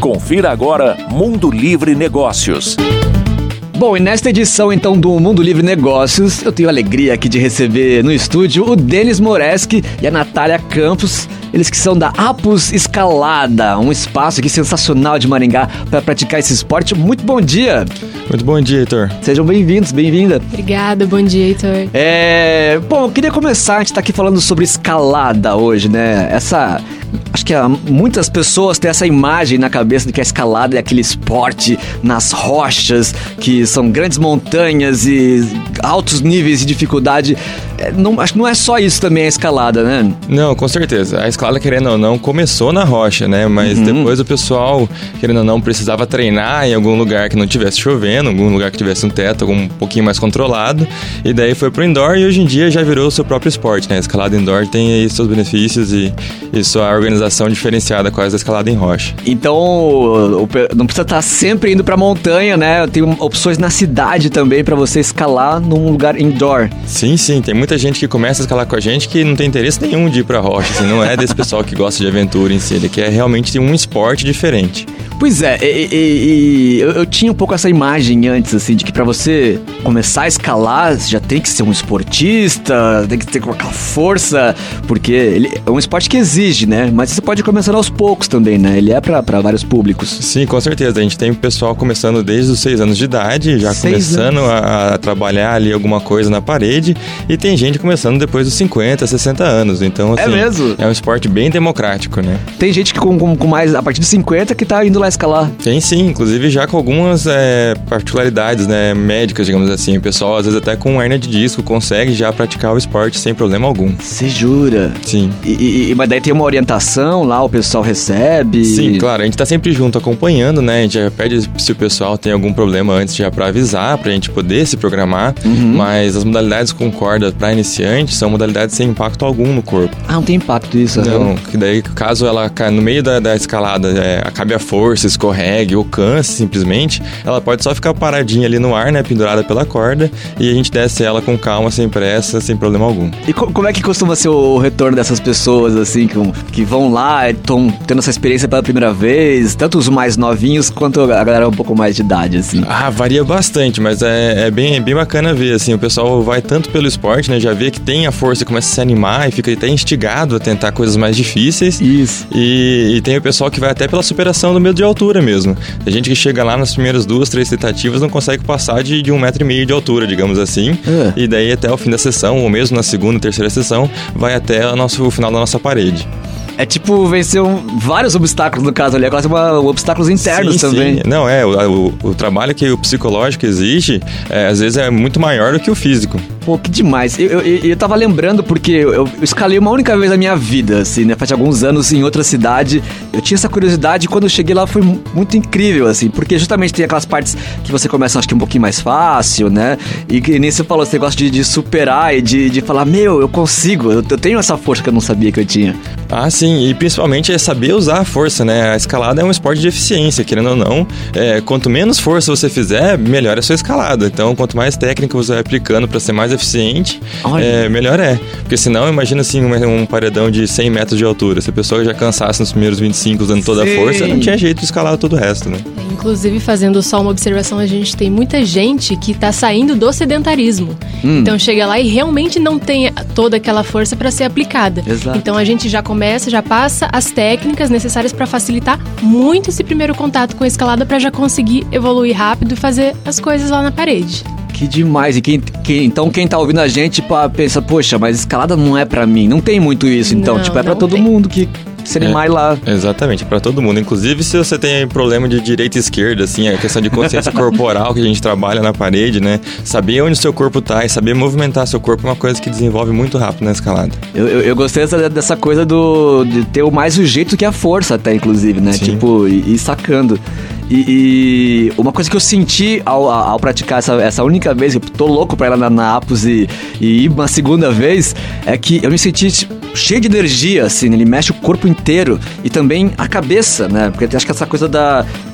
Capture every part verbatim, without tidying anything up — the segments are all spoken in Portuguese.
Confira agora Mundo Livre Negócios. Bom, e nesta edição, então, do Mundo Livre Negócios, eu tenho a alegria aqui de receber no estúdio o Denis Moreski e a Natália Campos, eles que são da Apus Escalada, um espaço aqui sensacional de Maringá para praticar esse esporte. Muito bom dia! Muito bom dia, Heitor. Sejam bem-vindos, bem-vinda. Obrigada, bom dia, Heitor. É... Bom, eu queria começar, a gente tá aqui falando sobre escalada hoje, né? Essa... Acho que muitas pessoas têm essa imagem na cabeça de que a escalada é aquele esporte nas rochas, que são grandes montanhas e altos níveis de dificuldade. É, não, acho que não é só isso também a escalada, né? Não, com certeza. A escalada, querendo ou não, começou na rocha, né? Mas uhum. depois o pessoal, querendo ou não, precisava treinar em algum lugar que não tivesse chovendo, algum lugar que tivesse um teto algum, um pouquinho mais controlado. E daí foi pro indoor e hoje em dia já virou o seu próprio esporte, né? A escalada indoor tem aí seus benefícios e, e sua organização diferenciada com a escalada em rocha. Então, não precisa estar sempre indo pra montanha, né? Tem opções na cidade também pra você escalar num lugar indoor. Sim, sim. Tem muita gente que começa a escalar com a gente que não tem interesse nenhum de ir pra rocha, assim, não é desse pessoal que gosta de aventura em si, ele quer realmente um esporte diferente. Pois é, e, e, e eu, eu tinha um pouco essa imagem antes, assim, de que pra você começar a escalar, você já tem que ser um esportista, tem que ter aquela força, porque ele é um esporte que exige, né? Mas você pode começar aos poucos também, né? Ele é pra, pra vários públicos. Sim, com certeza. A gente tem pessoal começando desde os seis anos de idade, já seis começando a, a trabalhar ali alguma coisa na parede, e tem gente começando depois dos cinquenta, sessenta anos. Então, assim, é mesmo? É um esporte bem democrático, né? Tem gente que com, com, com mais, a partir de cinquenta, que tá indo lá escalar. Tem sim, inclusive já com algumas é, particularidades, né, médicas, digamos assim. O pessoal, às vezes até com hérnia de disco, consegue já praticar o esporte sem problema algum. Você jura? Sim. E, e, mas daí tem uma orientação lá, o pessoal recebe? Sim, claro. A gente tá sempre junto acompanhando, né? A gente já pede se o pessoal tem algum problema antes já pra avisar, pra gente poder se programar. Uhum. Mas as modalidades com corda pra iniciante são modalidades sem impacto algum no corpo. Ah, não tem impacto isso? Não, né? Que daí caso ela no meio da, da escalada é, acabe a força, escorregue ou canse simplesmente, ela pode só ficar paradinha ali no ar, né, pendurada pela corda, e a gente desce ela com calma, sem pressa, sem problema algum. E co- como é que costuma ser o retorno dessas pessoas, assim, que, que vão lá, estão tendo essa experiência pela primeira vez, tanto os mais novinhos quanto a galera um pouco mais de idade, assim? Ah, varia bastante, mas é, é, bem, é bem bacana ver, assim, o pessoal vai tanto pelo esporte, né, já vê que tem a força e começa a se animar e fica até instigado a tentar coisas mais difíceis. Isso. E, e tem o pessoal que vai até pela superação do medo de altura mesmo. A gente que chega lá nas primeiras duas, três tentativas não consegue passar de, de um metro e meio de altura, digamos assim. É. E daí até o fim da sessão, ou mesmo na segunda, terceira sessão, vai até o, nosso, o final da nossa parede. É tipo vencer um, vários obstáculos, no caso ali, é quase uma, obstáculos internos sim, também. Sim. Não, é, o, o, o trabalho que o psicológico exige, é, às vezes é muito maior do que o físico. Pô, que demais. Eu, eu, eu tava lembrando porque eu, eu escalei uma única vez na minha vida, assim, né? Faz alguns anos em outra cidade. Eu tinha essa curiosidade e quando eu cheguei lá foi muito incrível, assim, porque justamente tem aquelas partes que você começa, acho que um pouquinho mais fácil, né? E que nem você falou, esse negócio de, de superar e de, de falar, meu, eu consigo, eu, eu tenho essa força que eu não sabia que eu tinha. Ah, sim, e principalmente é saber usar a força, né? A escalada é um esporte de eficiência, querendo ou não. É, quanto menos força você fizer, melhor é a sua escalada. Então, quanto mais técnica você vai aplicando para ser mais eficiente, é, melhor é. Porque senão, imagina assim, um, um paredão de cem metros de altura. Se a pessoa já cansasse nos primeiros vinte e cinco usando toda sim. a força, não tinha jeito de escalar todo o resto, né? Inclusive, fazendo só uma observação, a gente tem muita gente que tá saindo do sedentarismo. Hum. Então, chega lá e realmente não tem toda aquela força para ser aplicada. Exato. Então, a gente já começa, já passa as técnicas necessárias para facilitar muito esse primeiro contato com a escalada para já conseguir evoluir rápido e fazer as coisas lá na parede. Que demais. E quem, quem, então quem tá ouvindo a gente pá, pensa, poxa, mas escalada não é pra mim. Não tem muito isso, então. Não, tipo, é pra todo tem. mundo que se animar é, ir lá. Exatamente, pra todo mundo. Inclusive, se você tem problema de direita e esquerda, assim, a questão de consciência corporal que a gente trabalha na parede, né? Saber onde o seu corpo tá e saber movimentar seu corpo é uma coisa que desenvolve muito rápido na escalada. Eu, eu, eu gostei dessa, dessa coisa do, de ter o mais o jeito que a força até, inclusive, né? Sim. Tipo, ir, ir sacando. E, e uma coisa que eu senti ao, ao praticar essa, essa única vez, eu tô louco pra ir lá na, na Apus e, e ir uma segunda vez, é que eu me senti cheio de energia, assim, ele mexe o corpo inteiro e também a cabeça, né? Porque eu acho que essa coisa da...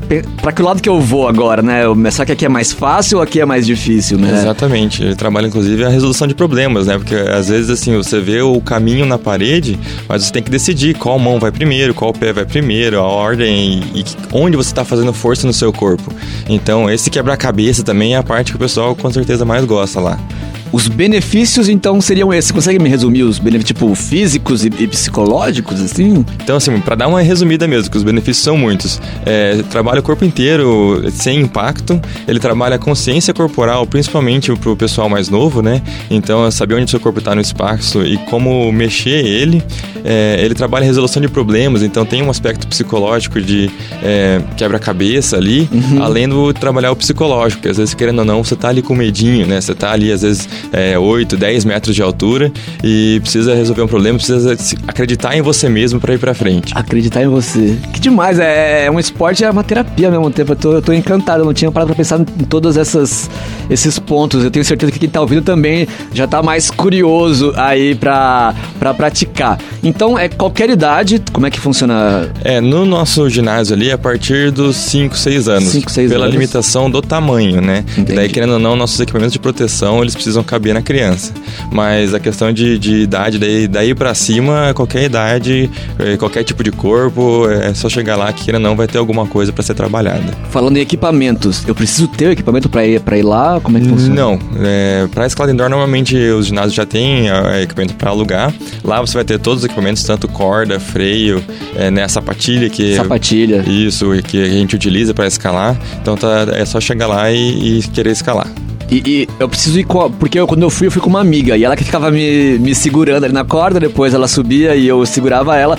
pra que lado que eu vou agora, né? Será que aqui é mais fácil ou aqui é mais difícil, né? Exatamente. Ele trabalha, inclusive, a resolução de problemas, né? Porque, às vezes, assim, você vê o caminho na parede, mas você tem que decidir qual mão vai primeiro, qual pé vai primeiro, a ordem e, e onde você está fazendo força no seu corpo. Então, esse quebra-cabeça também é a parte que o pessoal, com certeza, mais gosta lá. Os benefícios, então, seriam esses. Você consegue me resumir os benefícios, tipo, físicos e, e psicológicos, assim? Então, assim, pra dar uma resumida mesmo, que os benefícios são muitos. É, trabalha o corpo inteiro sem impacto. Ele trabalha a consciência corporal, principalmente pro pessoal mais novo, né? Então, saber onde o seu corpo tá no espaço e como mexer ele. É, ele trabalha a resolução de problemas, então tem um aspecto psicológico de é, quebra-cabeça ali, uhum. além do trabalhar o psicológico, que às vezes, querendo ou não, você tá ali com medinho, né? Você tá ali, às vezes... É, oito, dez metros de altura e precisa resolver um problema, precisa acreditar em você mesmo para ir pra frente. Acreditar em você. Que demais, é, é um esporte, é uma terapia ao mesmo tempo. Eu tô, eu tô encantado, eu não tinha parado pra pensar em todos essas, esses pontos. Eu tenho certeza que quem tá ouvindo também já tá mais curioso aí pra, pra praticar. Então, é qualquer idade, como é que funciona? É, no nosso ginásio ali, a partir dos cinco, seis anos. cinco, seis pela anos. limitação do tamanho, né? Entendi. Daí, querendo ou não, nossos equipamentos de proteção, eles precisam caber na criança. Mas a questão de, de idade, daí, daí pra cima, qualquer idade, qualquer tipo de corpo, é só chegar lá que, querendo ou não, vai ter alguma coisa pra ser trabalhada. Falando em equipamentos, eu preciso ter o equipamento pra ir, pra ir lá? Como é que funciona? Não. É, pra escalada indoor, normalmente os ginásios já têm é, equipamento pra alugar. Lá você vai ter todos os equipamentos, tanto corda, freio, é, né, sapatilha que... Sapatilha. Isso, que a gente utiliza pra escalar. Então tá, é só chegar lá e, e querer escalar. E, e eu preciso ir com... Porque eu, quando eu fui, eu fui com uma amiga. E ela que ficava me, me segurando ali na corda. Depois ela subia e eu segurava ela.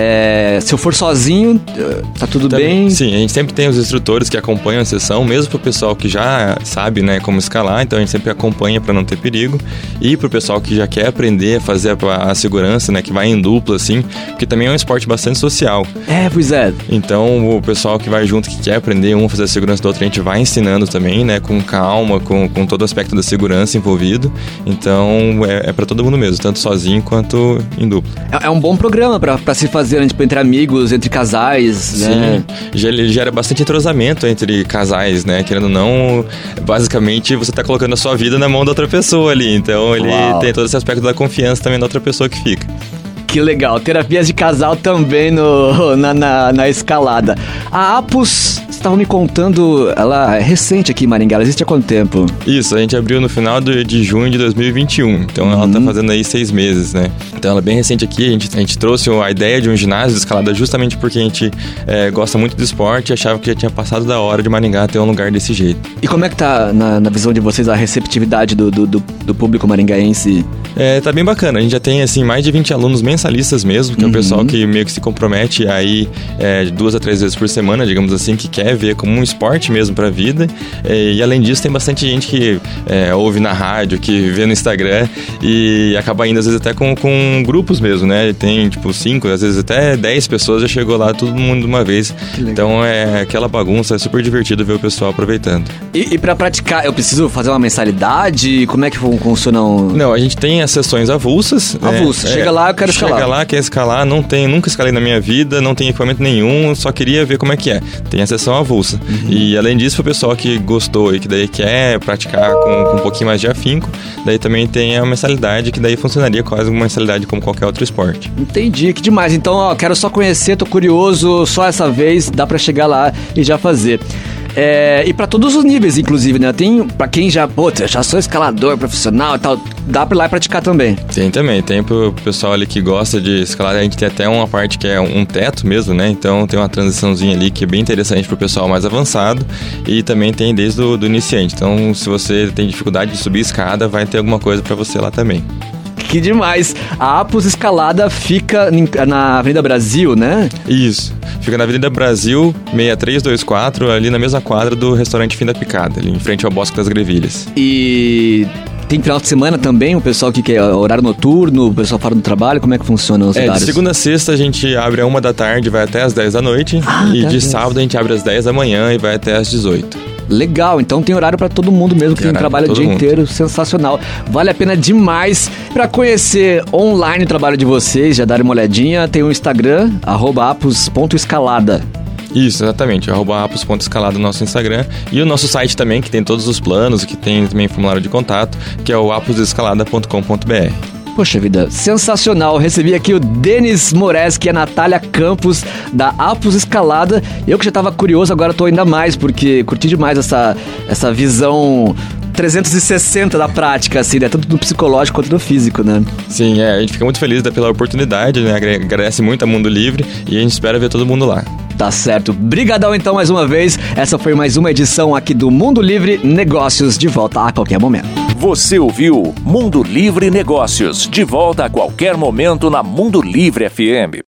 É, se eu for sozinho, tá tudo Também, bem? Sim, a gente sempre tem os instrutores que acompanham a sessão. Mesmo pro pessoal que já sabe, né, como escalar. Então a gente sempre acompanha pra não ter perigo. E pro pessoal que já quer aprender a fazer a, a segurança, né, que vai em dupla, assim. Porque também é um esporte bastante social. É, pois é. Então o pessoal que vai junto, que quer aprender um fazer a segurança do outro, a gente vai ensinando também, né, com calma, com com todo o aspecto da segurança envolvido. Então, é, é para todo mundo mesmo, tanto sozinho quanto em dupla. É, é um bom programa pra, pra se fazer, né, tipo, entre amigos, entre casais, Sim, né? Sim, gera bastante entrosamento entre casais, né? Querendo ou não, basicamente, você tá colocando a sua vida na mão da outra pessoa ali. Então, ele Uau. tem todo esse aspecto da confiança também da outra pessoa que fica. Que legal, terapias de casal também no, na, na, na escalada. A Apus, você estava me contando, ela é recente aqui em Maringá, ela existe há quanto tempo? Isso, a gente abriu no final de, de junho de dois mil e vinte e um, então uhum. ela tá fazendo aí seis meses, né? Então ela é bem recente aqui, a gente, a gente trouxe a ideia de um ginásio de escalada justamente porque a gente é, gosta muito do esporte e achava que já tinha passado da hora de Maringá ter um lugar desse jeito. E como é que tá, na, na visão de vocês, a receptividade do, do, do, do público maringaense? É, tá bem bacana, a gente já tem assim mais de vinte alunos mensalistas mesmo, que uhum. é o pessoal que meio que se compromete aí é, duas a três vezes por semana, digamos assim, que quer ver como um esporte mesmo pra vida. É, e além disso, tem bastante gente que é, ouve na rádio, que vê no Instagram e acaba indo às vezes até com, com grupos mesmo, né? Tem tipo cinco, às vezes até dez pessoas já chegou lá, todo mundo de uma vez. Então é aquela bagunça, é super divertido ver o pessoal aproveitando. E, e pra praticar, eu preciso fazer uma mensalidade? Como é que funciona? Um... Não, a gente tem as sessões avulsas. Avulsa, é, chega é, lá, eu quero escalar. Chega lá, quer escalar, não tem, nunca escalei na minha vida, não tem equipamento nenhum, só queria ver como é que é. Tem a sessão avulsa. Uhum. E além disso, pro pessoal que gostou e que daí quer praticar com, com um pouquinho mais de afinco, daí também tem a mensalidade, que daí funcionaria quase uma mensalidade como qualquer outro esporte. Entendi, que demais. Então, ó, quero só conhecer, tô curioso, só essa vez dá pra chegar lá e já fazer. É, e pra todos os níveis, inclusive, né? Tem pra quem já, pô, já sou escalador profissional e tal, dá pra ir lá e praticar também. Tem também, tem pro pessoal ali que gosta de escalar, a gente tem até uma parte que é um teto mesmo, né? Então tem uma transiçãozinha ali que é bem interessante pro pessoal mais avançado e também tem desde o do iniciante. Então, se você tem dificuldade de subir escada, vai ter alguma coisa pra você lá também. Que demais! A Apus Escalada fica na Avenida Brasil, né? Isso. Fica na Avenida Brasil, seis três dois quatro, ali na mesma quadra do restaurante Fim da Picada, ali em frente ao Bosque das Grevilhas. E tem final de semana também, o pessoal que quer horário noturno, o pessoal fora do trabalho, como é que funciona os é, horários? De segunda a sexta a gente abre a uma da tarde, vai até às dez da noite. Ah, e de dez. sábado a gente abre às dez da manhã e vai até às dezoito. Legal, então tem horário pra todo mundo mesmo, tem quem trabalha o dia mundo. inteiro, sensacional. Vale a pena demais. Pra conhecer online o trabalho de vocês, já darem uma olhadinha, tem o Instagram, arroba apus ponto escalada. Isso, exatamente, arroba apos ponto escalada no nosso Instagram, e o nosso site também, que tem todos os planos, que tem também formulário de contato, que é o apos escalada ponto com ponto b r. Poxa vida, sensacional. Recebi aqui o Denis Moreski e a Natália Campos da Apos Escalada. Eu que já estava curioso, agora estou ainda mais, porque curti demais essa, essa visão trezentos e sessenta da prática, assim, né? Tanto do psicológico quanto do físico, né? Sim, é, a gente fica muito feliz pela oportunidade, né? Agradece muito a Mundo Livre e a gente espera ver todo mundo lá. Tá certo. Brigadão então mais uma vez. Essa foi mais uma edição aqui do Mundo Livre Negócios, de volta a qualquer momento. Você ouviu Mundo Livre Negócios, de volta a qualquer momento na Mundo Livre F M.